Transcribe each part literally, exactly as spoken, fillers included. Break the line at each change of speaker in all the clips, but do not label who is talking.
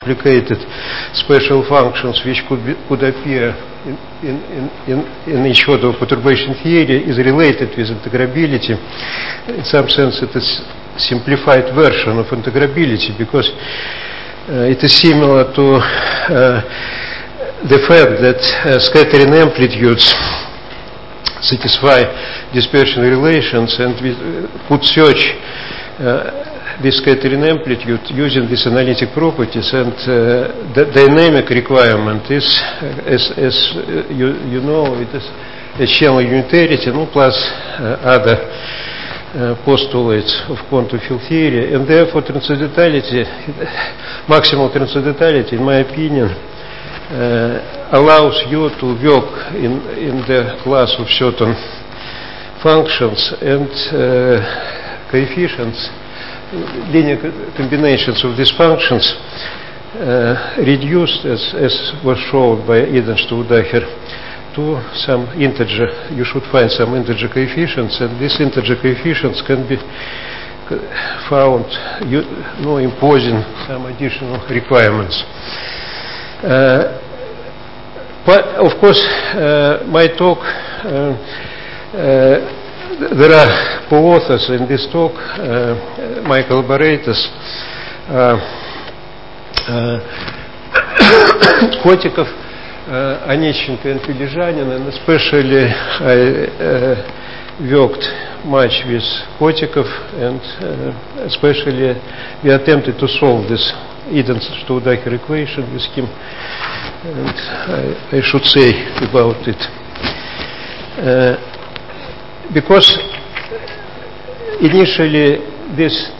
complicated special functions which could be, could appear in, in, in, in each order of perturbation theory is related with integrability. In some sense it is simplified version of integrability because uh, it is similar to uh, the fact that uh, scattering amplitudes satisfy dispersion relations, and we uh, could search uh, this scattering amplitude using these analytic properties, and uh, the dynamic requirement is, uh, as, as uh, you, you know, it is a channel unitarity, no, plus uh, other uh, postulates of quantum field theory, and therefore transcendentality, maximal transcendentality, in my opinion, uh, allows you to work in, in the class of certain functions and uh, coefficients, linear combinations of these functions uh, reduced, as, as was shown by Eden-Staudacher, to some integer. You should find some integer coefficients, and these integer coefficients can be found, you know, imposing some additional requirements. Uh, but of course, uh, my talk, uh, uh, there are co-authors in this talk, uh, my collaborators, uh, uh, Kotikov, uh, Onищенко and Filijanin, and especially I uh, worked much with Kotikov, and uh, especially we attempted to solve this Eden-Staudacher equation with him, and I, I should say about it. Uh, Because initially this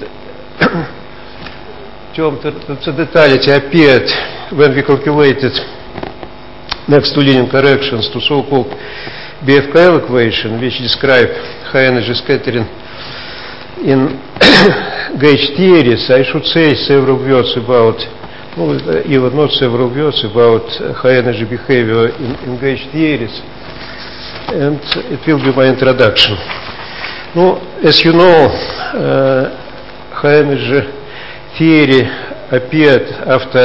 term transcendentality appeared when we calculated next to linear corrections to so-called B F K L equation, which describe high energy scattering in gauge theories. I should say several words about, well, even not several words about high energy behavior in, in gauge theories. And it will be my introduction. No, as you know, uh, high energy theory appeared after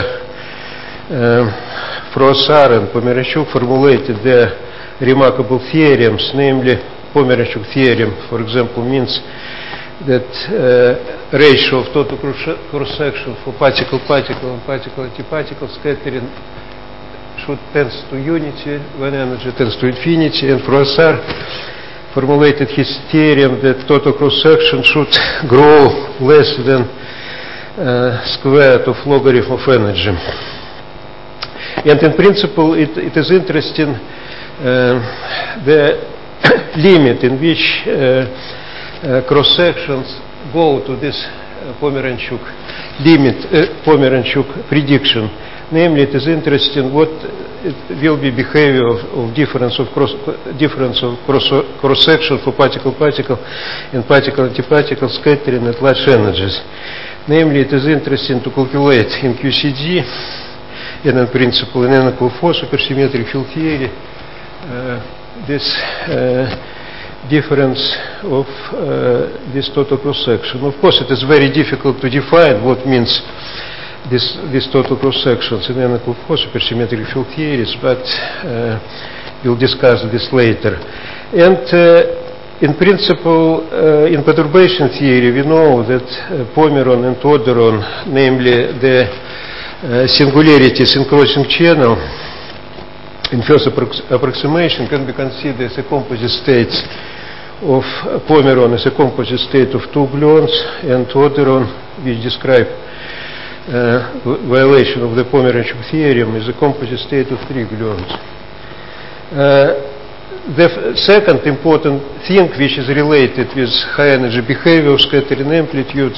uh, Froissart and Pomeranichuk formulated their remarkable theorems, namely Pomeranichuk theorem, for example, means that uh, ratio of total cross-section for particle-particle and particle-antiparticle scattering should tends to unity when energy tends to infinity, and Froissart formulated his theorem that total cross-section should grow less than uh, square root of logarithm of energy. And in principle, it, it is interesting uh, the limit in which uh, uh, cross-sections go to this uh, Pomeranichuk limit, uh, Pomeranichuk prediction. Namely, it is interesting what it will be behavior of, of difference of cross difference of cross, cross section for particle-particle and particle-antiparticle scattering at large energies. Namely, it is interesting to calculate in Q C D and in principle in N equal four supersymmetric field theory uh, this uh, difference of uh, this total cross section. Of course, it is very difficult to define what means This, these total cross-sections in N equal four supersymmetric field theories, but uh, we'll discuss this later. And uh, in principle, uh, in perturbation theory, we know that uh, Pomeron and Oderon, namely the uh, singularities in crossing channel, in first approx approximation, can be considered as a composite states of uh, Pomeron as a composite state of two gluons, and Oderon, which describe Uh, violation of the Pomeranichuk theorem, is a composite state of three gluons. Uh, the f second important thing which is related with high energy behavior of scattering amplitude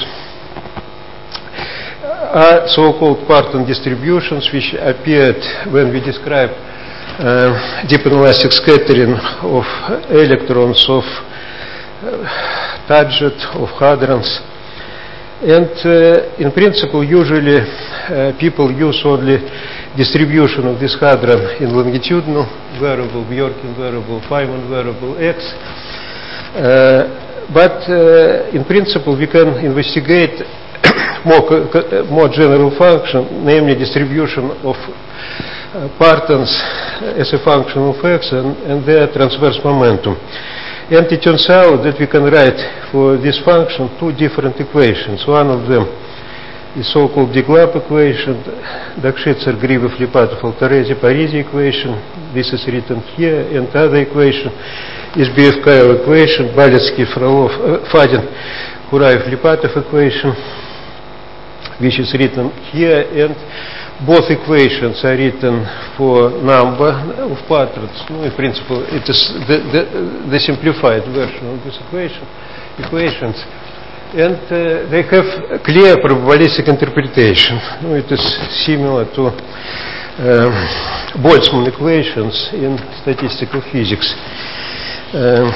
are so-called Parton distributions, which appeared when we describe uh, deep inelastic scattering of electrons, of uh, Tadget, of hadrons. And uh, in principle, usually uh, people use only distribution of this hadron in longitudinal variable, Bjorken variable, Feynman variable X. Uh, but uh, in principle, we can investigate more, more general function, namely distribution of uh, partons as a function of x and, and their transverse momentum. And it turns out that we can write for this function two different equations. One of them is so-called de-Glab equation, Dakshitzer-Gribov-Lipatov-Altarezi-Parisi equation. This is written here, and the other equation is B F K equation, Baletsky-Frolov-Fadin-Kuraev-Lipatov equation, which is written here, and both equations are written for number of patterns. No, in principle, it is the, the, the simplified version of this equation, equations. And uh, they have clear probabilistic interpretation. No, it is similar to uh, Boltzmann equations in statistical physics. Uh,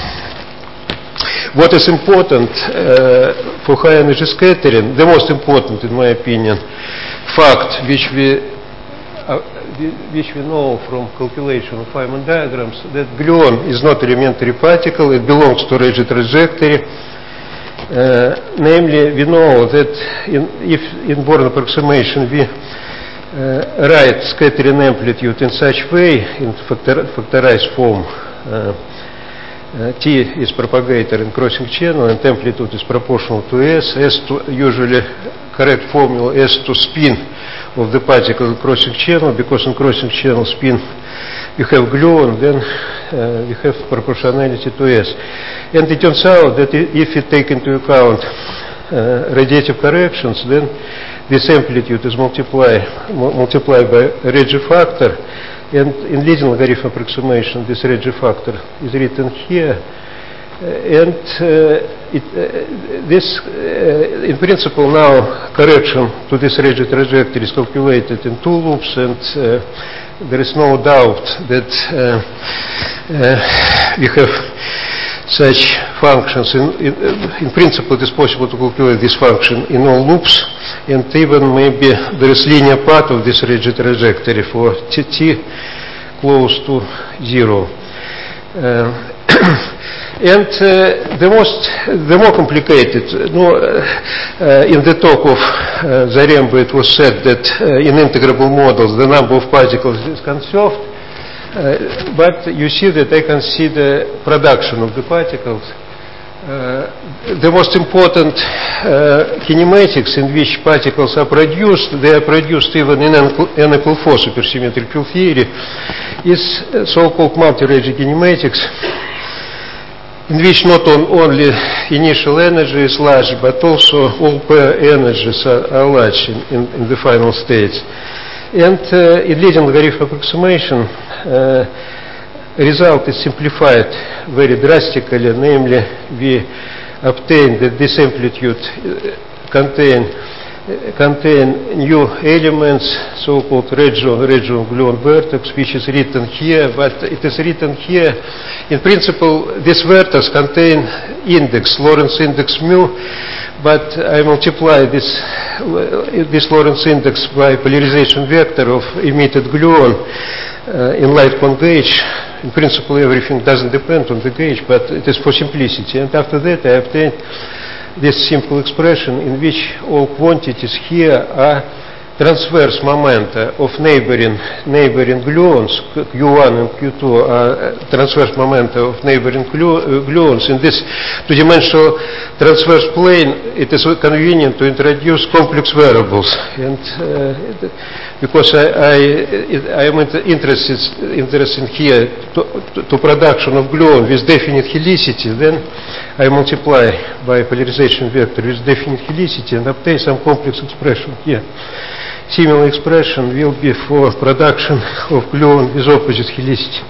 what is important uh, for high energy scattering, the most important in my opinion, fact which we uh, which we know from calculation of Feynman diagrams, that gluon is not elementary particle, it belongs to rigid trajectory. Uh, namely, we know that in, if in Born approximation we uh, write scattering amplitude in such way, in factor, factorized form, uh, uh, T is propagator in crossing channel and amplitude is proportional to S, S to usually correct formula S to spin of the particle in crossing channel, because in crossing channel spin you have gluon, then uh, you have proportionality to S. And it turns out that if you take into account uh, radiative corrections, then this amplitude is multiplied, multiplied by Regge factor, and in leading logarithm approximation this Regge factor is written here. Uh, and uh, it, uh, this, uh, in principle, now correction to this Regge trajectory is calculated in two loops, and uh, there is no doubt that uh, uh, we have such functions. In, in, in principle, it is possible to calculate this function in all loops, and even maybe there is linear part of this Regge trajectory for t, t close to zero. Uh, And uh, the most, the more complicated, no, uh, in the talk of uh, Zaremba it was said that uh, in integrable models the number of particles is conserved, uh, but you see that I consider production of the particles. Uh, the most important uh, kinematics in which particles are produced, they are produced even in n equal four supersymmetrical theory, is so-called multi-Regge kinematics, in which not on only initial energy is large, but also all pair energies are, are large in, in, in the final states. And uh, in leading logarithm approximation, uh, result is simplified very drastically, namely we obtain that this amplitude contain contain new elements, so-called Regge-Gluon vertex, which is written here, but it is written here. In principle, this vertex contain index, Lorentz index mu, but I multiply this, this Lorentz index by polarization vector of emitted gluon uh, in light cone gauge. In principle, everything doesn't depend on the gauge, but it is for simplicity. And after that, I obtained this simple expression in which all quantities here are transverse momenta of neighboring neighboring gluons. Q one and Q two are transverse momenta of neighboring gluons. In this two-dimensional transverse plane, it is convenient to introduce complex variables. And uh, because I, I, I am interested, interested here to, to, to production of gluon with definite helicity, then I multiply by polarization vector with definite helicity and obtain some complex expression here. Similar expression will be for production of gluon with opposite helicity.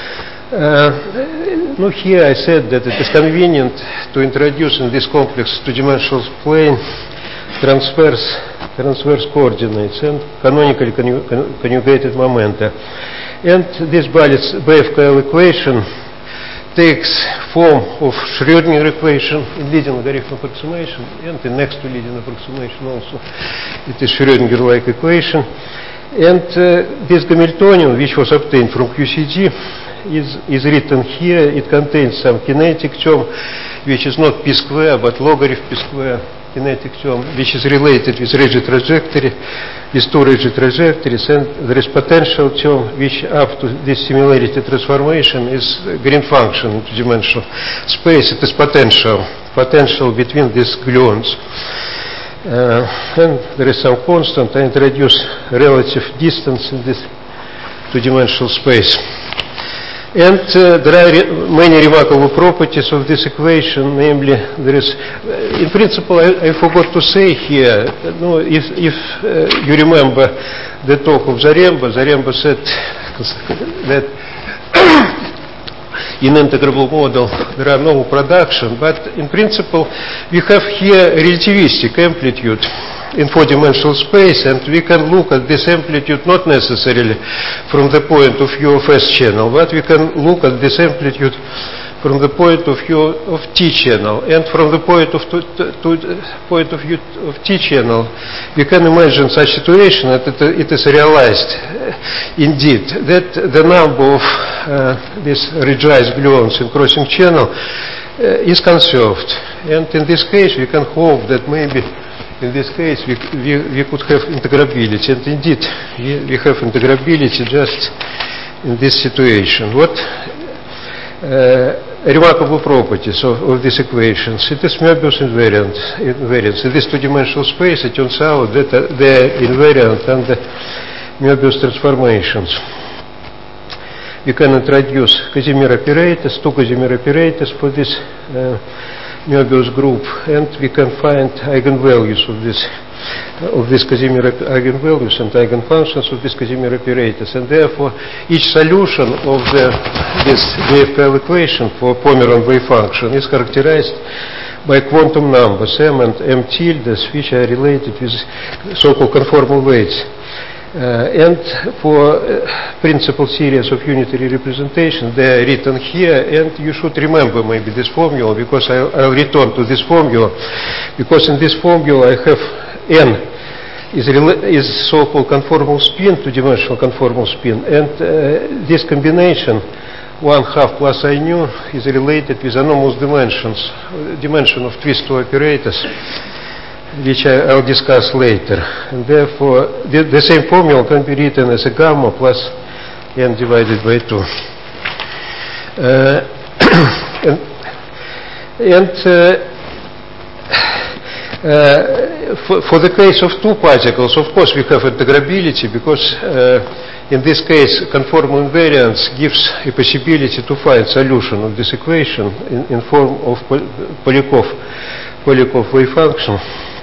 Uh, no, here I said that it is convenient to introduce in this complex two-dimensional plane transverse, transverse coordinates and canonically conju conjugated momenta. And this B F K L equation takes form of Schrödinger equation in leading logarithm approximation, and in next to leading approximation also it is Schrödinger-like equation. And uh, this Hamiltonian, which was obtained from Q C D, is, is written here. It contains some kinetic term, which is not p square, but logarithm p square. kinetic term which is related with rigid trajectory, with two rigid trajectories, and there is potential term which up to this similarity transformation is green function in two-dimensional space. It is potential, potential between these gluons. Uh, and there is some constant. I introduce relative distance in this two-dimensional space. And uh, there are re many remarkable properties of this equation, namely, there is, uh, in principle, I, I forgot to say here, no, if, if uh, you remember the talk of Zaremba, Zaremba said that in integrable model there are no production, but in principle we have here relativistic amplitude in four-dimensional space, and we can look at this amplitude not necessarily from the point of view of S channel, but we can look at this amplitude from the point of view of T channel, and from the point of to, to, to point of view of T channel, we can imagine such situation that it, it is realized, uh, indeed, that the number of uh, these regiized gluons in crossing channel uh, is conserved, and in this case we can hope that maybe in this case we, we, we could have integrability, and indeed we, we have integrability just in this situation. What uh, remarkable properties of, of these equations? It is Möbius invariant, invariance. In this two-dimensional space it turns out that uh, they are invariant under Möbius transformations. We can introduce Casimir operators, two Casimir operators for this uh, Möbius group, and we can find eigenvalues of this uh, of this Casimir eigenvalues and eigenfunctions of these Casimir operators, and therefore each solution of the this V F L equation for Pomeron wave function is characterized by quantum numbers m and m tildes, which are related with so-called conformal weights. Uh, and for uh, principal series of unitary representation, they are written here, and you should remember maybe this formula, because I, I'll return to this formula, because in this formula I have n is, is so-called conformal spin, two-dimensional conformal spin, and uh, this combination, one half plus I nu, is related with anomalous dimensions, uh, dimension of twist two operators, which I, I'll discuss later. And therefore, the, the same formula can be written as a gamma plus n divided by two. Uh, and and uh, uh, for, for the case of two particles, of course, we have integrability, because uh, in this case, conformal invariance gives a possibility to find solution of this equation in, in form of Polyakov, Polyakov wave function.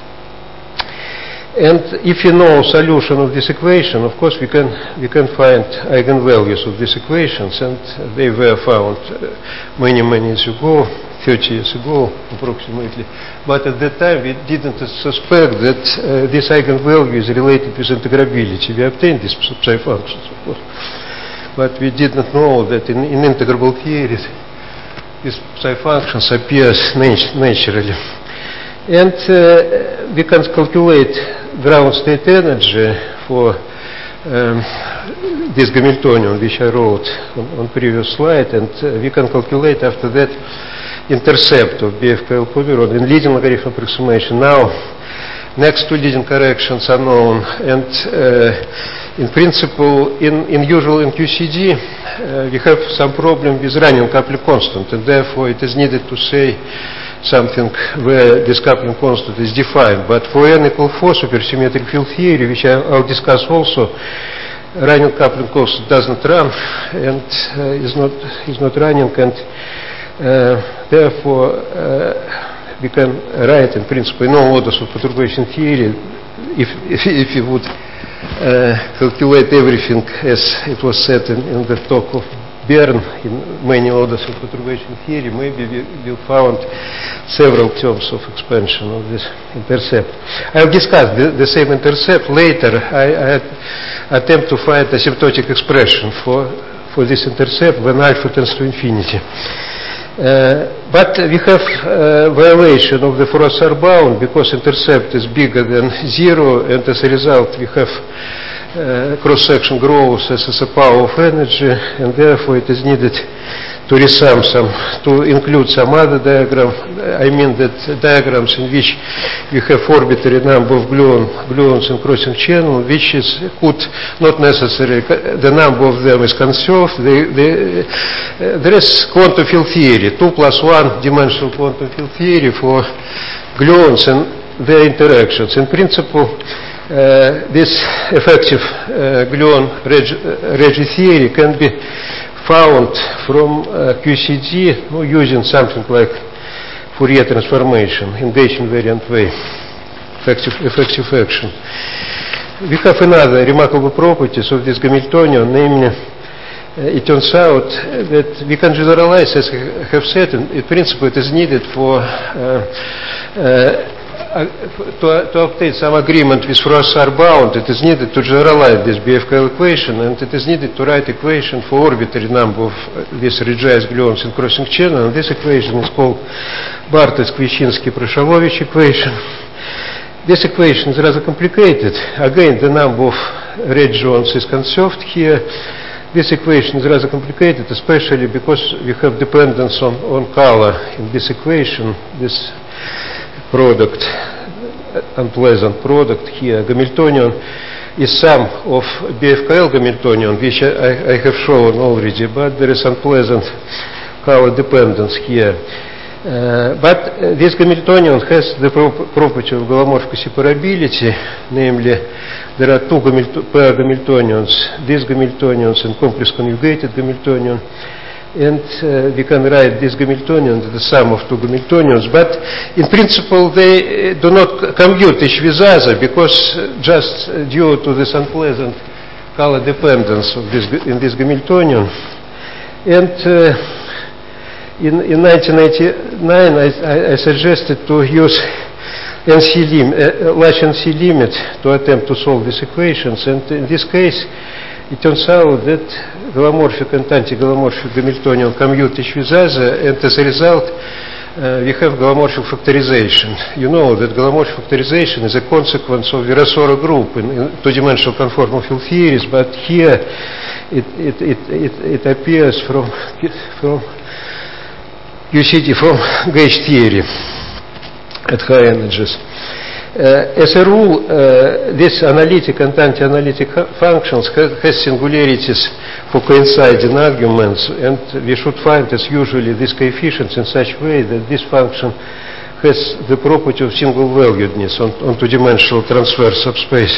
And if you know solution of this equation, of course we can we can find eigenvalues of these equations, and they were found uh, many many years ago, thirty years ago approximately. But at that time we didn't suspect that uh, this eigenvalue is related with integrability. We obtained these psi functions, of course, but we did not know that in, in integrable theories these psi functions appear naturally. And uh, we can calculate ground state energy for um, this Hamiltonian, which I wrote on, on previous slide, and uh, we can calculate after that intercept of B F K L Pomeron in leading logarithm approximation. Now, next two leading corrections are known, and uh, in principle, in, in usual in Q C D, uh, we have some problem with running coupling constant, and therefore it is needed to say something where this coupling constant is defined. But for n equal four supersymmetric field theory, which I, I'll discuss also, running coupling constant does not run and uh, is not is not running, and uh, therefore uh, we can write in principle in all orders of perturbation theory if if, if you would uh, calculate everything as it was said in, in the talk of Bern in many orders of perturbation theory, maybe we will found several terms of expansion of this intercept. I'll discuss the, the same intercept later. I, I attempt to find asymptotic expression for, for this intercept when alpha tends to infinity. Uh, but we have uh, violation of the Froissart bound, because intercept is bigger than zero, and as a result we have uh, cross-section grows as, as a power of energy, and therefore it is needed to resum some, to include some other diagram. I mean that diagrams in which we have arbitrary number of gluon, gluons in crossing channel, which is could not necessarily, the number of them is conserved. They, they, uh, there is quantum field theory, two plus one dimensional quantum field theory for gluons and their interactions. In principle, uh, this effective uh, gluon regi, regi theory can be found from uh, Q C D uh, using something like Fourier transformation in Gauge invariant way, effective, effective action. We have another remarkable properties of this Hamiltonian, namely, uh, it turns out that we can generalize, as I have said, in, in principle it is needed for uh, uh, Uh, to, to obtain some agreement with Froissart bound, it is needed to generalize this B F K L equation, and it is needed to write equation for arbitrary number of uh, these regiized gluons in crossing channel, and this equation is called Bartas-Kvichinski-Prashovich equation. This equation is rather complicated. Again, the number of regions is conserved here. This equation is rather complicated, especially because we have dependence on, on color in this equation. This product, unpleasant product here, Hamiltonian, is sum of B F K L Hamiltonian, which I, I have shown already, but there is unpleasant color dependence here. Uh, but uh, this Hamiltonian has the pro property of Golomorphic separability, namely, there are two pair Hamiltonians, these Hamiltonians and complex conjugated Hamiltonian. And uh, we can write this Hamiltonian as the sum of two Hamiltonians, but in principle they uh, do not commute each with other, because uh, just uh, due to this unpleasant color dependence of this, in this Hamiltonian. And uh, in, in nineteen ninety-nine I, I, I suggested to use N C lim uh, large N C limit to attempt to solve these equations, and in this case it turns out that golomorphic and anti-golomorphic Hamiltonian commute each with other, and as a result uh, we have golomorphic factorization. You know that golomorphic factorization is a consequence of Virasoro group in, in two-dimensional conformal field theories, but here it, it, it, it, it appears from, from Q C D, from gauge theory at high energies. Uh, as a rule, uh, this analytic and anti-analytic functions ha has singularities for coinciding arguments, and we should find, as usually, these coefficients in such way that this function has the property of single-valuedness on, on two-dimensional transverse subspace.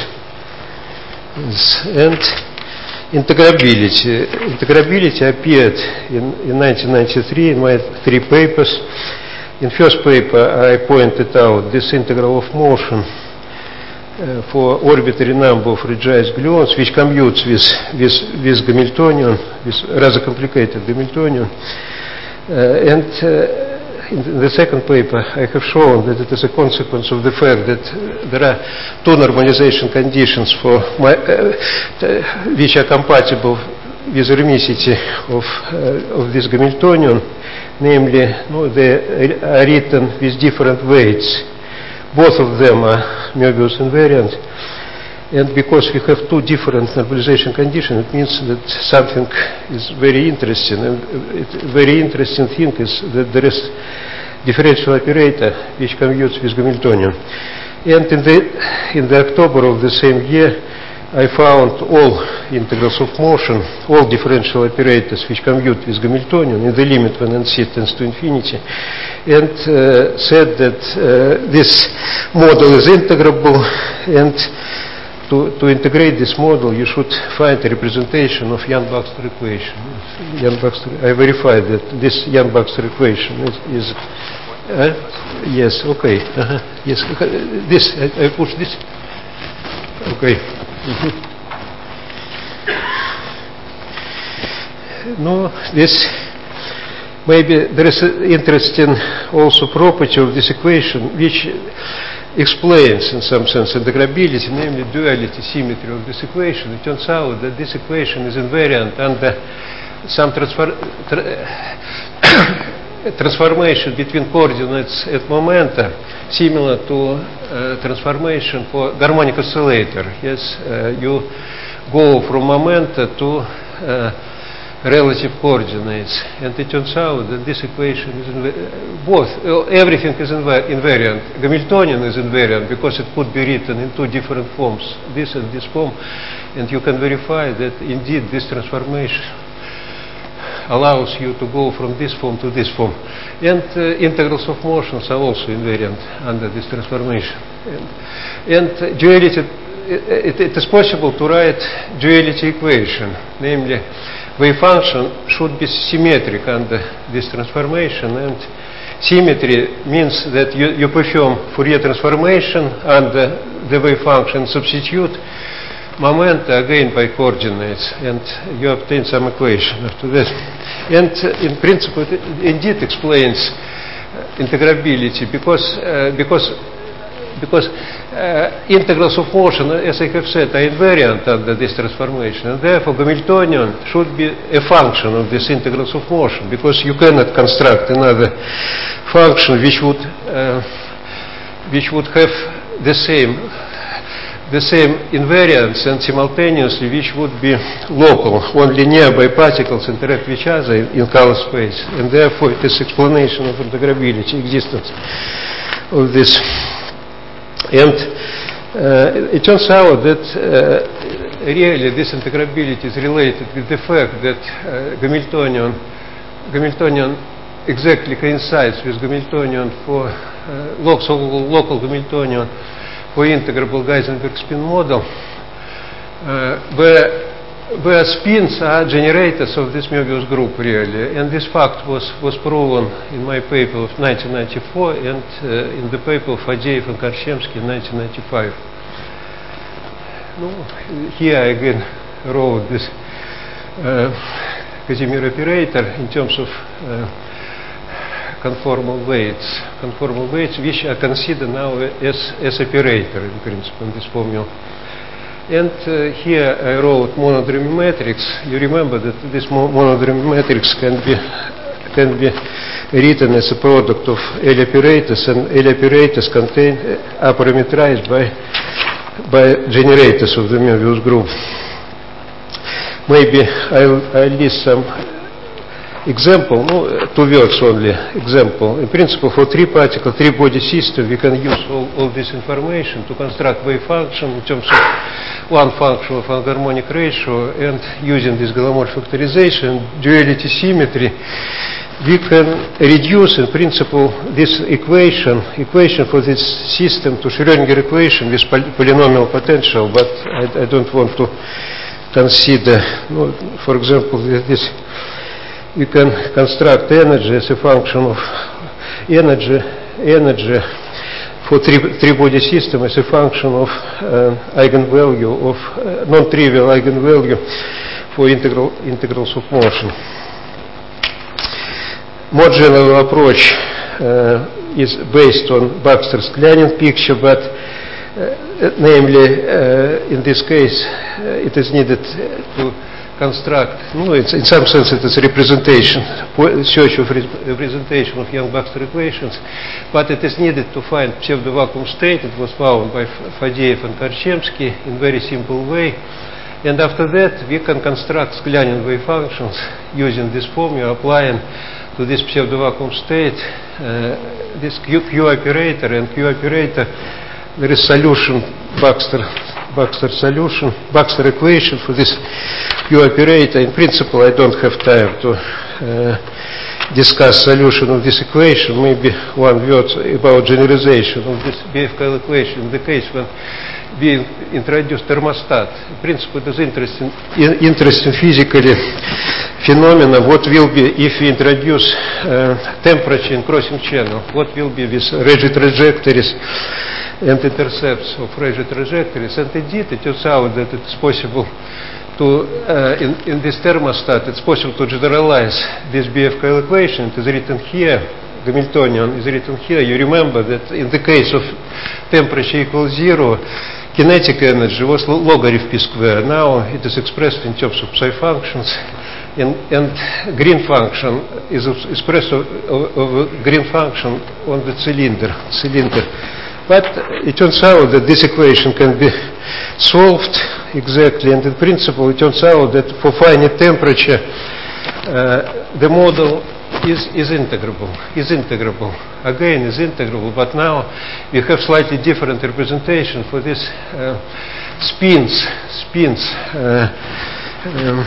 Yes. And integrability. Integrability appeared in, in nineteen ninety-three in my three papers. In first paper, I pointed out this integral of motion uh, for arbitrary number of regiized gluons, which commutes with, with, with Hamiltonian, with rather complicated Hamiltonian. Uh, and uh, in the second paper, I have shown that it is a consequence of the fact that there are two normalization conditions for my, uh, which are compatible with remicity of, uh, of this Hamiltonian. Namely, no, they are written with different weights. Both of them are Möbius invariant. And because we have two different normalization conditions, it means that something is very interesting. And a very interesting thing is that there is differential operator which commutes with Hamiltonian. And in the, in the October of the same year, I found all integrals of motion, all differential operators which commute with Hamiltonian in the limit when N C tends to infinity, and uh, said that uh, this model is integrable, and to, to integrate this model you should find a representation of Yang-Baxter equation. Yang-Baxter, I verified that this Yang-Baxter equation is, is uh, yes, okay, uh-huh, yes, this, I, I push this, okay. No, this maybe there is an interesting also property of this equation which explains in some sense integrability, namely duality symmetry of this equation. It turns out that this equation is invariant under some transfer tra transformation between coordinates at momenta similar to uh, transformation for harmonic oscillator. Yes, uh, you go from momenta to uh, relative coordinates, and it turns out that this equation is inv both, uh, everything is inv invariant. Hamiltonian is invariant because it could be written in two different forms, this and this form, and you can verify that indeed this transformation allows you to go from this form to this form. And uh, integrals of motions are also invariant under this transformation. And, and uh, duality, it, it is possible to write duality equation, namely wave function should be symmetric under this transformation, and symmetry means that you, you perform Fourier transformation under the wave function, substitute momenta again by coordinates, and you obtain some equation after that. And uh, in principle, it indeed explains uh, integrability because uh, because because uh, integrals of motion, as I have said, are invariant under this transformation, and therefore Hamiltonian should be a function of these integrals of motion, because you cannot construct another function which would uh, which would have the same the same invariance and simultaneously which would be local. Only nearby particles interact with each other in, in color space, and therefore it is explanation of integrability, existence of this. And uh, it turns out that uh, really this integrability is related with the fact that uh, Hamiltonian, Hamiltonian exactly coincides with Hamiltonian for uh, local, local Hamiltonian for integrable Heisenberg spin model, uh, where where spins are generators of this Möbius group, really. And this fact was, was proven in my paper of nineteen ninety-four and uh, in the paper of Fadeev and Karchemsky in nineteen ninety-five. No, here I again wrote this uh, Casimir operator in terms of uh, conformal weights, conformal weights which are considered now as, as operator in principle in this formula. And uh, here I wrote monodromy matrix. You remember that this mo monodromy matrix can be can be written as a product of L operators, and L operators contain uh, are parameterized by by generators of the Möbius group. Maybe I'll, I'll list some example, no, two words only, example. In principle, for three particle, three body system, we can use all, all this information to construct wave function in terms of one function of anharmonic ratio, and using this Galamov factorization, duality symmetry, we can reduce in principle this equation, equation for this system to Schrödinger equation with poly polynomial potential, but I, I don't want to consider, no, for example, this. We can construct energy as a function of energy, energy for three, three body system as a function of uh, eigenvalue of uh, non-trivial eigenvalue for integral integrals of motion. More general approach uh, is based on Baxter-Sklyanin picture, but uh, namely uh, in this case uh, it is needed to construct, no, it's, in some sense it is representation, search of re representation of Young-Baxter equations, but it is needed to find pseudo-vacuum state. It was found by Fadeev and Karchemsky in very simple way, and after that we can construct Sklyanin wave functions using this formula, applying to this pseudo-vacuum state uh, this Q, Q operator, and Q operator, there is solution Baxter Baxter solution, Baxter equation for this Q operator. In principle, I don't have time to uh, discuss solution of this equation. Maybe one word about generalization of this B F K L equation in the case when we introduce thermostat. In principle, it is interesting, interesting physically phenomena. What will be if we introduce uh, temperature in crossing channel? What will be with rigid trajectories and intercepts of rigid trajectories? And indeed, it turns out that it's possible to, uh, in, in this thermostat, it's possible to generalize this B F K L equation. It is written here, Hamiltonian is written here. You remember that in the case of temperature equals zero, kinetic energy was logarithm p square. Now it is expressed in terms of psi functions. and, and green function is expressed of, of, of a green function on the cylinder, cylinder. But it turns out that this equation can be solved exactly, and in principle it turns out that for finite temperature uh, the model is, is integrable, is integrable, again is integrable, but now we have slightly different representation for these uh, spins, spins. Uh, um,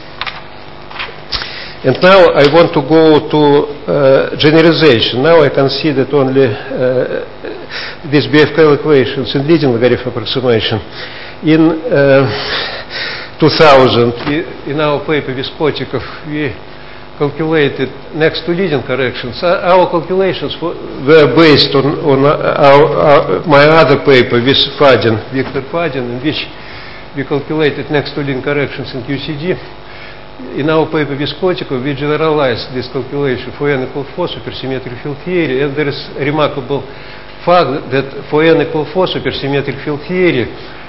And now I want to go to uh, generalization. Now I can see that only uh, these B F K L equations in leading logarithm approximation. In uh, two thousand, we, in our paper with Kotikov, we calculated next to leading corrections. Our calculations were based on, on our, our, my other paper with Fadin, Victor Fadin, in which we calculated next to leading corrections in Q C D. In our paper with Kotikov, we generalized this calculation for n equal four supersymmetric field theory, and there is a remarkable fact that for n equal four supersymmetric field theory,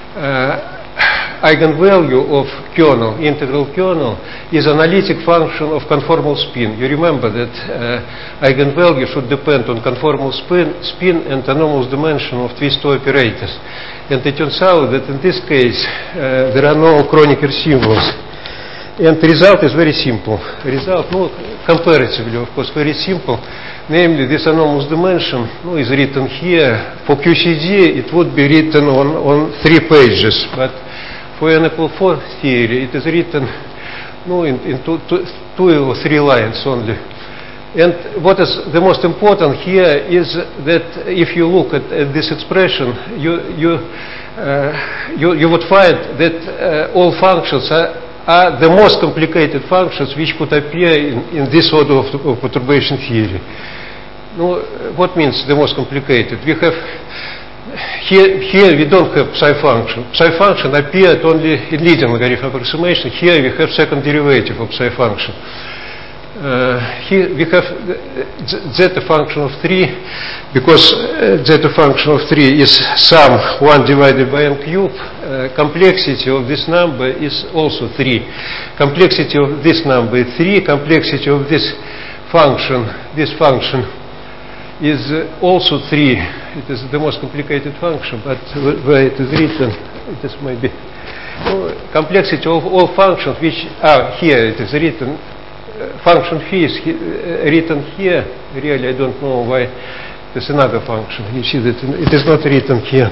uh, eigenvalue of kernel, integral kernel, is analytic function of conformal spin. You remember that uh, eigenvalue should depend on conformal spin, spin and anomalous dimension of Twistor operators. And it turns out that in this case, uh, there are no Kronecker symbols. And the result is very simple. Result, no, comparatively, of course, very simple. Namely, this anomalous dimension no, is written here. For Q C D, it would be written on, on three pages. But for n equal four theory, it is written no, in, in two, two, two or three lines only. And what is the most important here is that if you look at, at this expression, you, you, uh, you, you would find that uh, all functions are are the most complicated functions which could appear in, in this order of, of perturbation theory. No, what means the most complicated? We have here, here we don't have psi function. Psi function appeared only in leading logarithm approximation. Here we have second derivative of psi function. Uh, here we have zeta function of three, because uh, zeta function of three is sum one divided by n cube. Uh, complexity of this number is also three. Complexity of this number is three. Complexity of this function, this function, is uh, also three. It is the most complicated function, but where it is written, it is maybe well, complexity of all functions which are here. It is written. Function phi is he, uh, written here. Really, I don't know why there's another function. You see that it is not written here.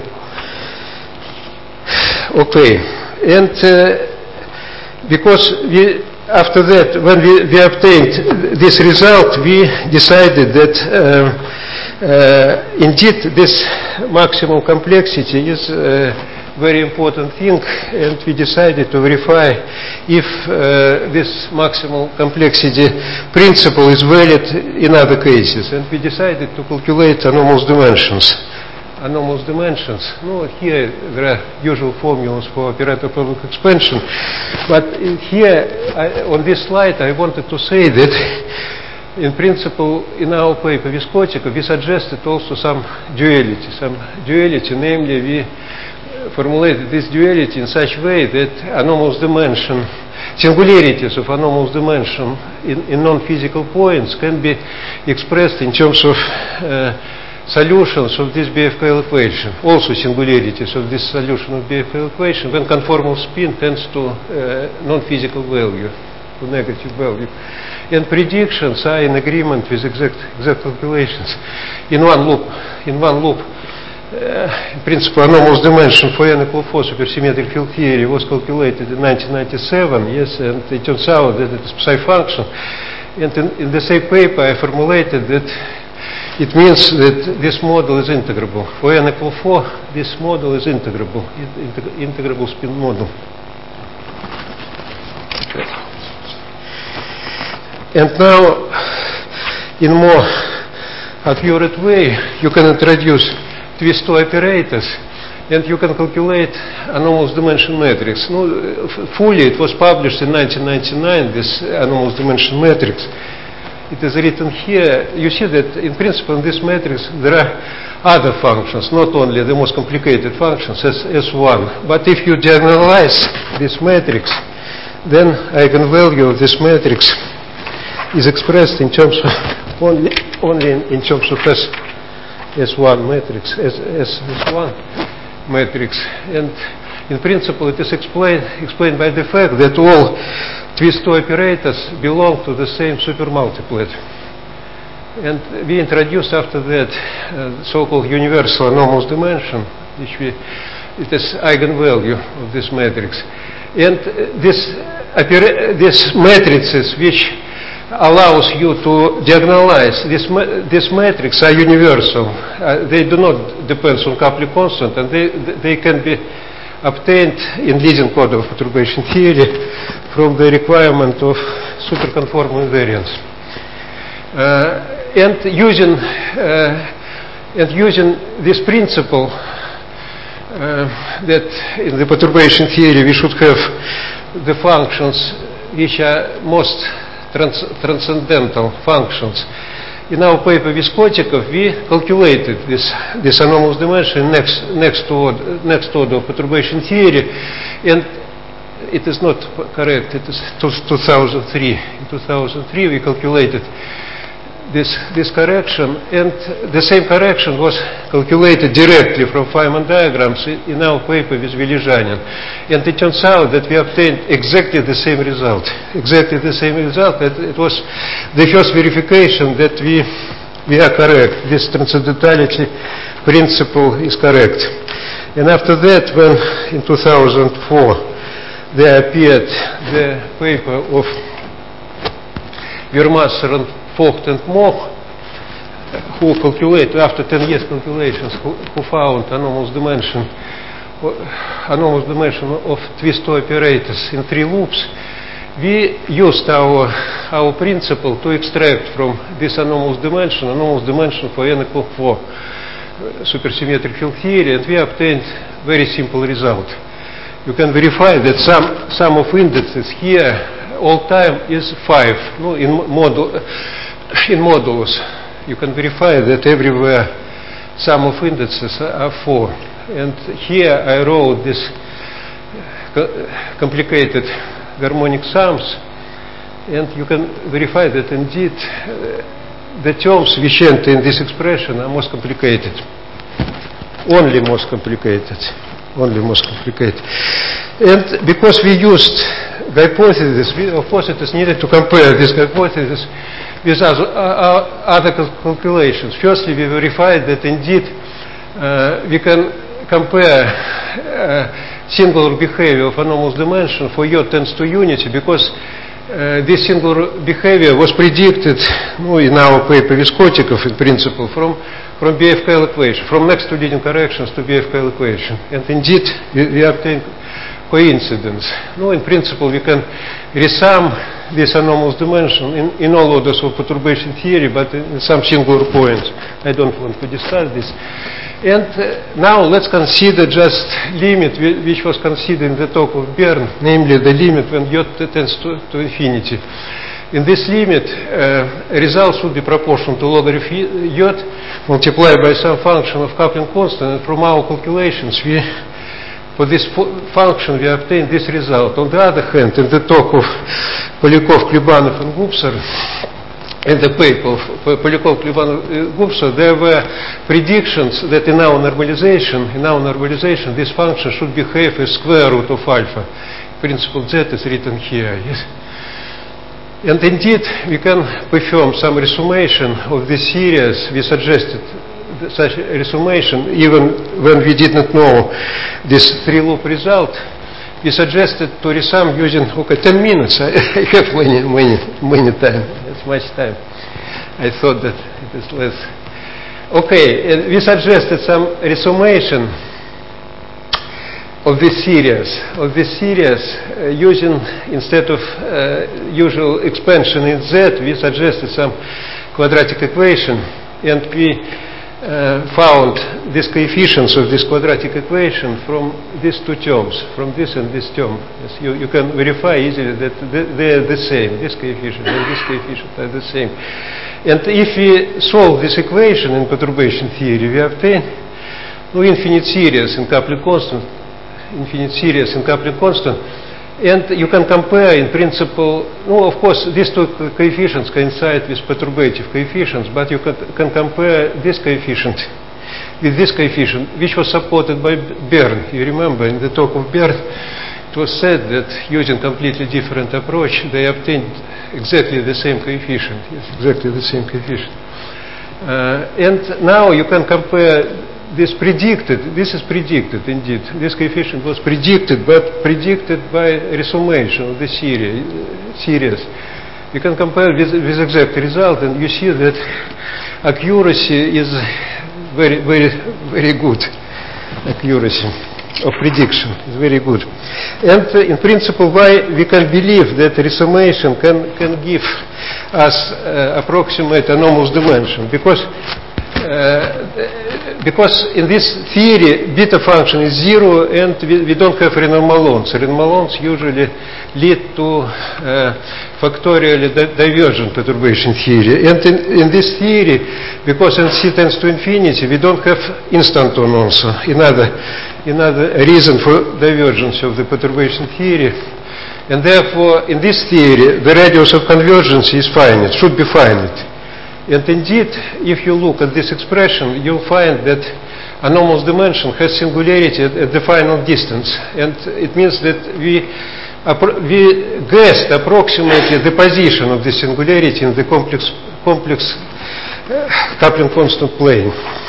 Okay, and uh, because we, after that, when we, we obtained this result, we decided that uh, uh, indeed this maximum complexity is uh, very important thing, and we decided to verify if uh, this maximal complexity principle is valid in other cases. And we decided to calculate anomalous dimensions. Anomalous dimensions. No, here there are usual formulas for operator public expansion, but here I, on this slide I wanted to say that in principle, in our paper with Kotikov, we suggested also some duality, some duality, namely we formulated this duality in such way that anomalous dimension, singularities of anomalous dimension in, in non-physical points can be expressed in terms of uh, solutions of this B F K L equation, also singularities of this solution of B F K L equation when conformal spin tends to uh, non-physical value, to negative value. And predictions are in agreement with exact, exact calculations. In one loop, in one loop, Uh, in principle, anomalous dimension for n equal four supersymmetric field theory was calculated in nineteen ninety-seven, yes, and it turns out that it is psi function. And in, in the same paper, I formulated that it means that this model is integrable. For n equal four, this model is integrable, integ integrable spin model. And now, in more accurate way, you can introduce Twistor operators, and you can calculate anomalous dimension matrix. No, fully, it was published in nineteen ninety-nine, this anomalous dimension matrix. It is written here. You see that, in principle, in this matrix, there are other functions, not only the most complicated functions, as S one. But if you generalize this matrix, then eigenvalue of this matrix is expressed in terms of only only in, in terms of S S1 matrix, S, S, S1 matrix, and in principle it is explained explained by the fact that all twist-two operators belong to the same supermultiplet. And we introduced after that uh, so-called universal anomalous dimension, which we, it is eigenvalue of this matrix. And uh, this, opera- this matrices which allows you to diagonalize this, ma- this matrix are universal. Uh, they do not depend on Copley constant, and they, they can be obtained in leading code of perturbation theory from the requirement of superconformal invariance. Uh, and using uh, and using this principle uh, that in the perturbation theory we should have the functions which are most trans- transcendental functions. In our paper with Kotikov, we calculated this, this anomalous dimension next, next, to order, next order of perturbation theory, and it is not correct, it is two thousand three. In two thousand three we calculated this, this correction, and the same correction was calculated directly from Feynman diagrams in our paper with Velizhanin. And it turns out that we obtained exactly the same result. Exactly the same result. That it was the first verification that we, we are correct. This transcendentality principle is correct. And after that, when in two thousand four there appeared the paper of Vermasser and Vogt and Moch, who calculated, after ten years calculations, who, who found anomalous dimension, anomalous dimension of twist-two operators in three loops, we used our, our principle to extract from this anomalous dimension, anomalous dimension for n equal four supersymmetric field theory, and we obtained very simple result. You can verify that sum, sum of indices here all time is five. No, in, modu, in modulus, you can verify that everywhere sum of indices are four. And here I wrote this complicated harmonic sums, and you can verify that indeed uh, the terms which enter in this expression are most complicated. Only most complicated. Only most complicated. And because we used hypothesis, we, of course it is needed to compare this hypothesis with other, uh, other calculations. Firstly, we verified that indeed uh, we can compare uh, singular behavior of anomalous dimension for Y tends to unity, because uh, this singular behavior was predicted no, in our paper with Kotikov in principle from from B F K L equation, from next to leading corrections to B F K L equation. And indeed, we, we obtain coincidence. No, in principle, we can resum this anomalous dimension in, in all orders of perturbation theory, but in, in some singular points. I don't want to discuss this. And uh, now let's consider just limit which was considered in the talk of Bern, namely the limit when Y tends to, to infinity. In this limit, uh, results would be proportional to logarithm Y multiplied by some function of coupling constant, and from our calculations, we, for this fu- function, we obtained this result. On the other hand, in the talk of Polyakov, Klebanov, and Gubser, in the paper of Polyakov, Klebanov, and Gubser, there were predictions that in our normalization, in our normalization, this function should behave as square root of alpha. Principle Z is written here. Yes? And indeed, we can perform some resummation of this series. We suggested such a resummation even when we did not know this three-loop result. We suggested to resum using okay, ten minutes. I have many, many, many time. It's much time. I thought that it is less. Okay, and we suggested some resummation of this series, of this series uh, using, instead of uh, usual expansion in Z, we suggested some quadratic equation, and we uh, found these coefficients of this quadratic equation from these two terms, from this and this term. Yes, you, you can verify easily that they are the same, this coefficient and this coefficient are the same. And if we solve this equation in perturbation theory, we obtain no infinite series in coupling constant, infinite series in coupling constant, And you can compare, in principle, no, of course, these two coefficients coincide with perturbative coefficients, but you can, can compare this coefficient with this coefficient, which was supported by Bern. You remember, in the talk of Bern, it was said that using completely different approach, they obtained exactly the same coefficient. Yes, exactly the same coefficient. Uh, and now you can compare this predicted, this is predicted indeed, this coefficient was predicted, but predicted by resummation of the series. series. You can compare with, with exact result, and you see that accuracy is very, very, very good. Accuracy of prediction is very good. And uh, in principle, why we can believe that resummation can, can give us uh, approximate anomalous dimension? Because Uh, because in this theory, beta function is zero, and we, we don't have Riemann-Malons. Riemann-Malons usually lead to uh, factorially di divergent perturbation theory. And in, in this theory, because n c tends to infinity, we don't have instanton also. Another, another reason for divergence of the perturbation theory. And therefore, in this theory, the radius of convergence is finite, should be finite. And indeed, if you look at this expression, you'll find that anomalous dimension has singularity at, at the final distance. And it means that we, we guessed approximately the position of the singularity in the complex, complex uh, coupling constant plane.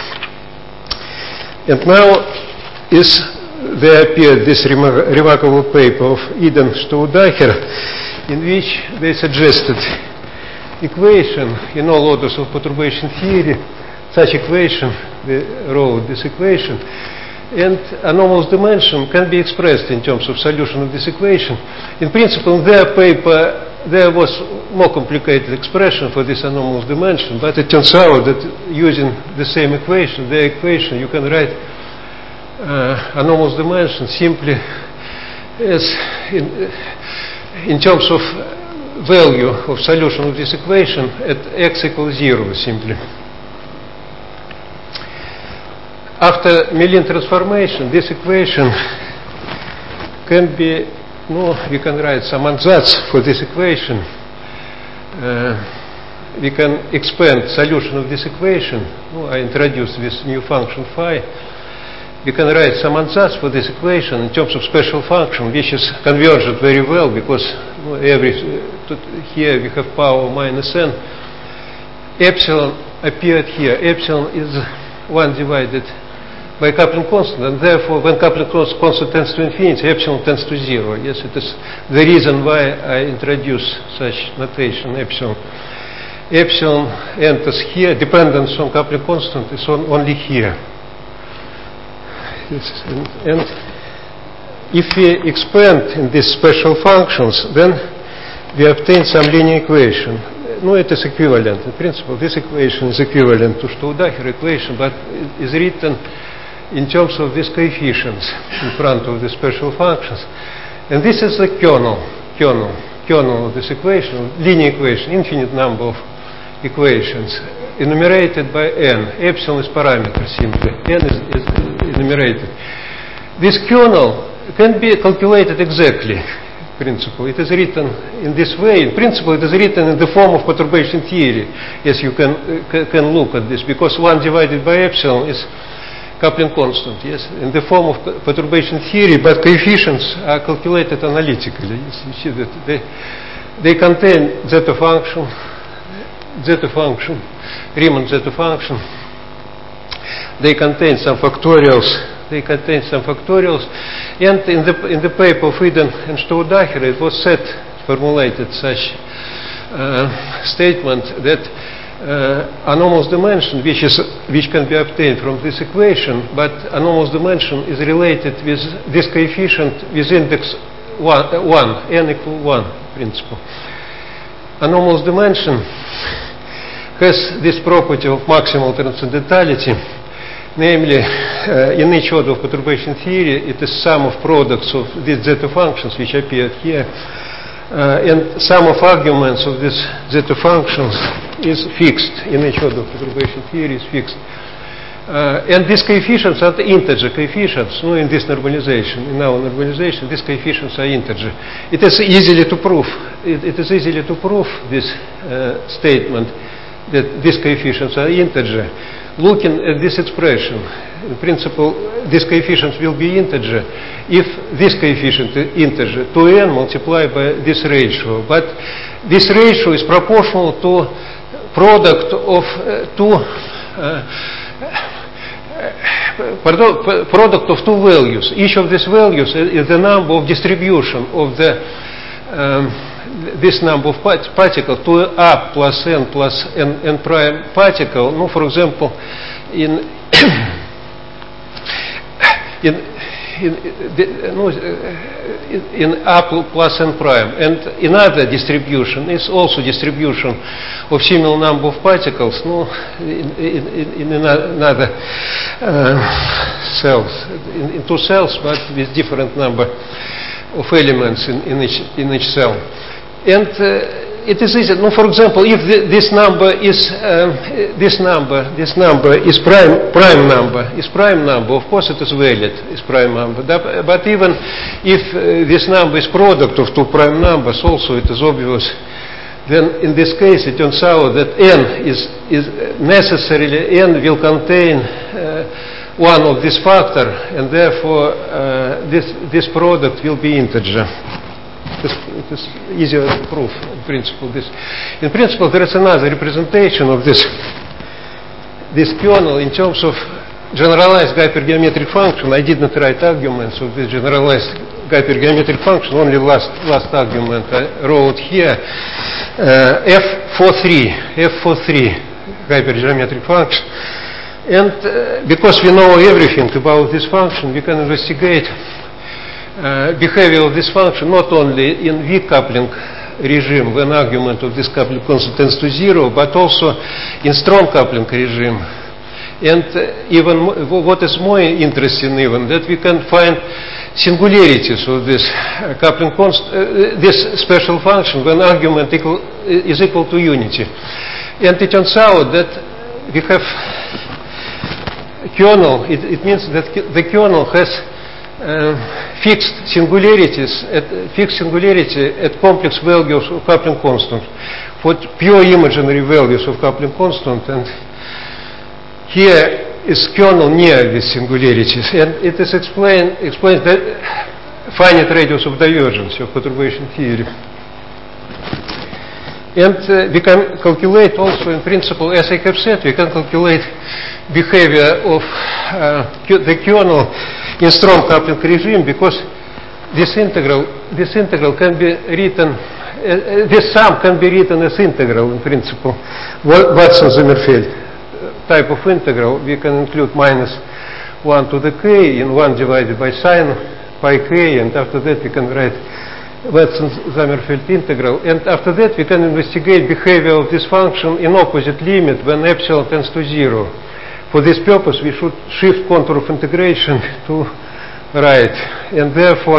And now is there appeared this remar remarkable paper of Eden Staudacher, in which they suggested equation in all orders of perturbation theory, such equation, they wrote this equation, and anomalous dimension can be expressed in terms of solution of this equation. In principle, in their paper, there was more complicated expression for this anomalous dimension, but it turns out that using the same equation, their equation, you can write uh, anomalous dimension simply as in, in terms of value of solution of this equation at x equals zero simply. After Mellin transformation, this equation can be, no, we can write some ansatz for this equation. Uh, we can expand solution of this equation. No, I introduced this new function phi. We can write some ansatz for this equation in terms of special function, which is convergent very well, because well, every uh, here we have power minus n. Epsilon appeared here. Epsilon is one divided by coupling constant, and therefore, when coupling constant tends to infinity, epsilon tends to zero. Yes, it is the reason why I introduce such notation epsilon. Epsilon enters here. Dependence on coupling constant is on only here. And, and if we expand in these special functions, then we obtain some linear equation. No, it is equivalent. In principle, this equation is equivalent to Staudacher equation, but it is written in terms of these coefficients in front of the special functions. And this is the kernel, kernel, kernel of this equation, linear equation, infinite number of equations, enumerated by n. Epsilon is parameter simply. N is, is enumerated. This kernel can be calculated exactly, in principle. It is written in this way. In principle, it is written in the form of perturbation theory, as you can, uh, can look at this, because one divided by epsilon is coupling constant, yes, in the form of perturbation theory, but coefficients are calculated analytically. Yes, you see that they, they contain zeta function, zeta function, Riemann zeta function. They contain some factorials. They contain some factorials. And in the in the paper of Eden and Staudacher, it was said, formulated such uh, statement that uh, anomalous dimension, which is which can be obtained from this equation, but anomalous dimension is related with this coefficient with index one, uh, one n equal one principle. Anomalous dimension has this property of maximal transcendentality, namely, uh, in each order of perturbation theory, it is sum of products of these zeta functions which appeared here, uh, and sum of arguments of these zeta functions is fixed. In each order of perturbation theory is fixed. Uh, and these coefficients are the integer coefficients. No, in this normalization, in our normalization, these coefficients are integer. It is easily to prove. It, it is easily to prove this uh, statement that these coefficients are integer. Looking at this expression, in principle, these coefficients will be integer if this coefficient is integer two n multiplied by this ratio. But this ratio is proportional to product of uh, two. Uh, product of two values. Each of these values is the number of distribution of the um, this number of particles to a plus n plus n, n prime particle. No, for example, in in in, no, in a plus n prime, and another distribution is also distribution of similar number of particles, no, in, in, in another uh, cells, in, in two cells, but with different number of elements in, in each in each cell, and. Uh, It is easy. No, for example, if the, this number is um, this number this number is prime prime number is prime number, of course it is valid. Is prime number. But even if uh, this number is product of two prime numbers, also it is obvious. Then in this case it turns out that n is is necessarily n will contain uh, one of this factor, and therefore uh, this this product will be integer. It is easier to prove, in principle. This, in principle, there is another representation of this, this kernel in terms of generalized hypergeometric function. I did not write arguments of this generalized hypergeometric function, only last, last argument I wrote here. Uh, F forty-three, F forty-three hypergeometric function. And uh, because we know everything about this function, we can investigate Uh, behavior of this function not only in weak coupling regime when argument of this coupling constant tends to zero, but also in strong coupling regime. And uh, even what is more interesting even, that we can find singularities of this uh, coupling constant, uh, this special function when argument equal, is equal to unity. And it turns out that we have kernel, it, it means that the kernel has Uh, fixed singularities at fixed singularity at complex values of coupling constant for pure imaginary values of coupling constant, and here is kernel near these singularities, and it is explained explains the finite radius of divergence of perturbation theory. And uh, we can calculate also, in principle, as I have said, we can calculate behavior of uh, the kernel in strong coupling regime, because this integral, this integral can be written, uh, this sum can be written as integral, in principle. Watson-Sommerfeld type of integral, we can include minus one to the k in one divided by sine pi k, and after that we can write Watson-Sommerfeld integral, and after that we can investigate behavior of this function in opposite limit when epsilon tends to zero. For this purpose we should shift contour of integration to right, and therefore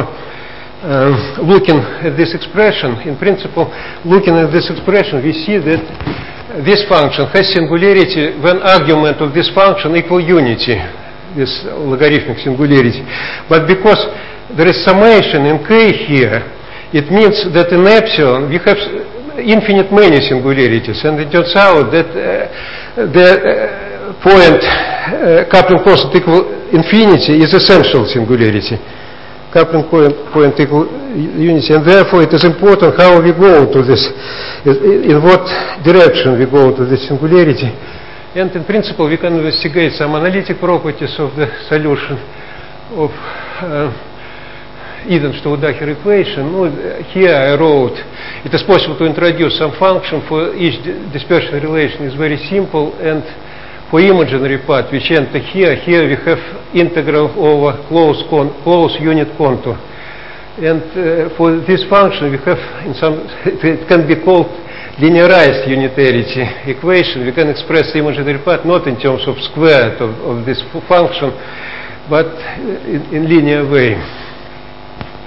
uh, looking at this expression, in principle looking at this expression, we see that this function has singularity when argument of this function equal unity, this logarithmic singularity. But because there is summation in k here, it means that in epsilon we have infinite many singularities, and it turns out that uh, the uh, point uh, coupling constant equal infinity is essential singularity. Coupling point, point equal unity, and therefore it is important how we go to this, in what direction we go to this singularity. And in principle we can investigate some analytic properties of the solution of uh, Eden-Staudacher equation. No, here I wrote, it is possible to introduce some function for each dispersion relation is very simple, and for imaginary part which enter here, here we have integral over closed, con closed unit contour. And uh, for this function we have, in some, it can be called linearized unitarity equation. We can express the imaginary part not in terms of squared of, of this function, but in, in linear way.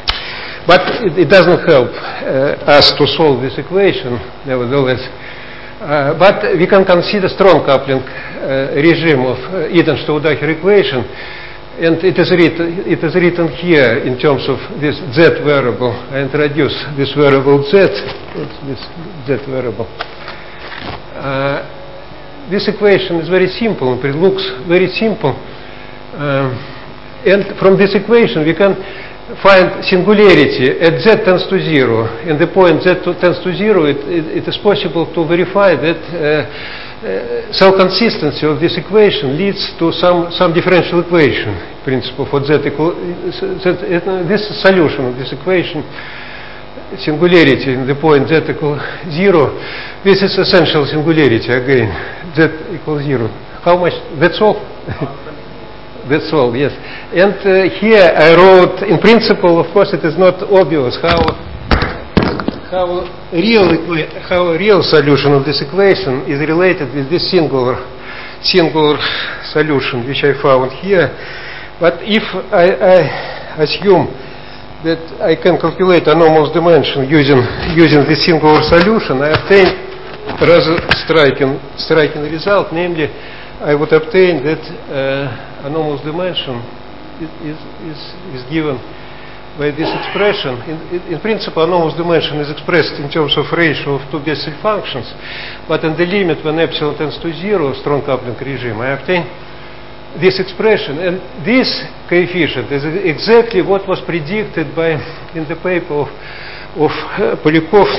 But it, it doesn't help uh, us to solve this equation, nevertheless. Uh, but we can consider strong coupling uh, regime of uh, Eden-Staudacher equation, and it is written it is written here in terms of this z variable. I introduce this variable z. What's this z variable? Uh, this equation is very simple. It looks very simple, um, and from this equation we can find singularity at z tends to zero. And the point z tends to zero, it, it, it is possible to verify that uh, uh, cell consistency of this equation leads to some, some differential equation principle for z equal. Z, this solution of this equation, singularity in the point z equal zero, this is essential singularity again, z equals zero. How much? That's all? That's all, yes. And uh, here I wrote, in principle, of course, it is not obvious how how real how a real solution of this equation is related with this singular singular solution which I found here. But if I, I assume that I can calculate anomalous dimension using using this singular solution, I obtain rather striking striking result, namely I would obtain that uh, anomalous dimension is, is, is, is given by this expression. In, in, in principle, anomalous dimension is expressed in terms of ratio of two Bessel functions, but in the limit when epsilon tends to zero, strong coupling regime, I obtain this expression. And this coefficient is exactly what was predicted by in the paper of, of uh, Polyakov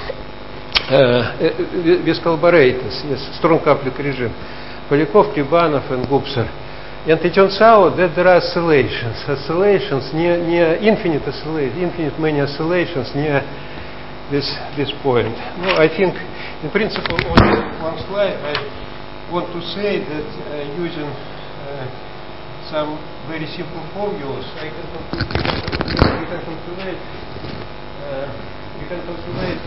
uh, with collaborators, yes, strong coupling regime. Polyakov, Klebanov, and Gubser. And it turns out that there are oscillations, oscillations near, near infinite oscillations, infinite many oscillations near this this point. No, I think, in principle, on one slide, I want to say that uh, using uh, some very simple formulas, I can calculate, we can calculate, uh, we can calculate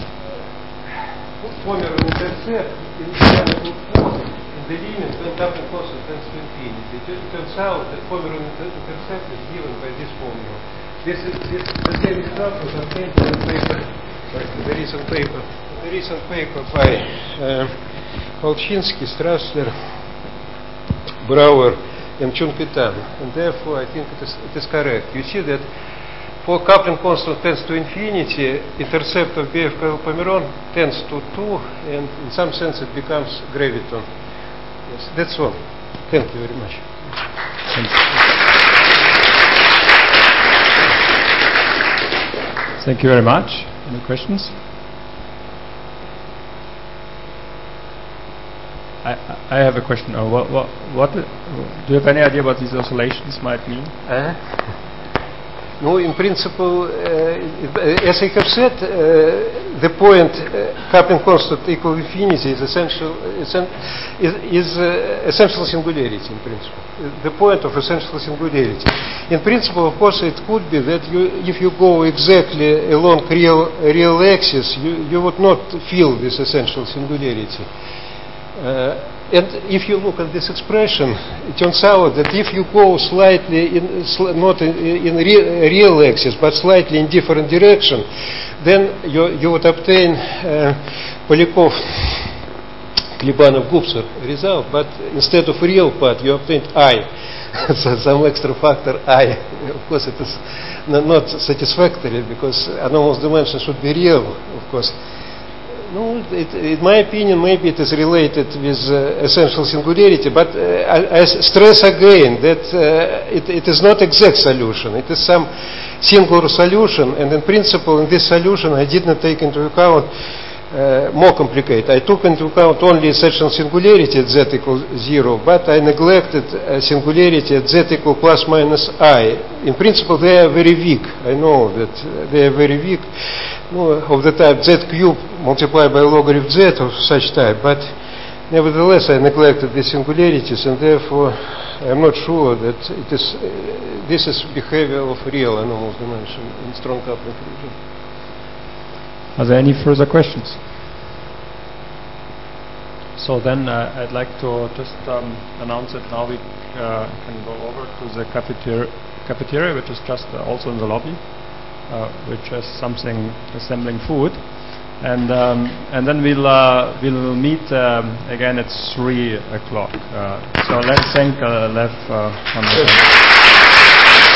Pomerov intercept in the form. The limit when coupling constant tends to infinity. It turns out that Pomerov intercept is given by this formula. This is this, the same result was obtained in the paper, the recent paper, the recent paper by uh, Kolchinsky, Strassler, Brouwer, and Chun-Pitan. And therefore, I think it is it is correct. You see that for coupling constant tends to infinity, intercept of B F Pomeron tends to two, and in some sense it becomes graviton. Yes, that's all. Thank you very much.
Thank you. Thank you very much. Any questions? I, I have a question. Uh, what, what, what, do you have any idea what these oscillations might mean?
Uh, no, in principle, uh, as I have said, uh, the point uh, coupling constant equal infinity is essential is, is uh, essential singularity in principle. The point of essential singularity. In principle, of course, it could be that you, if you go exactly along real real axis, you, you would not feel this essential singularity. Uh, and if you look at this expression, it turns out that if you go slightly, in, sl not in, in re real axis, but slightly in different direction, then you, you would obtain uh, Polyakov, Klebanov, Gubser result, but instead of real part, you obtained I, so some extra factor I. Of course, it is not satisfactory because anomalous dimension should be real, of course. No, it, in my opinion, maybe it is related with uh, essential singularity, but uh, I, I stress again that uh, it, it is not exact solution. It is some singular solution, and in principle, in this solution, I did not take into account uh, more complicated. I took into account only essential singularity at z equals zero, but I neglected uh, singularity at z equal plus minus I. In principle, they are very weak. I know that they are very weak. No, of the type z cubed multiplied by logarithm z of such type, but nevertheless I neglected the singularities, and therefore I am not sure that it is uh, this is behavior of real anomalous dimension in strong coupling regime.
Are there any further questions? So then uh, I'd like to just um, announce that now we uh, can go over to the cafeteria, cafeteria which is just uh, also in the lobby. Uh, which is something assembling food. And um, and then we'll uh, we'll meet um, again at three o'clock. Uh, so let's thank uh, Lev uh, on the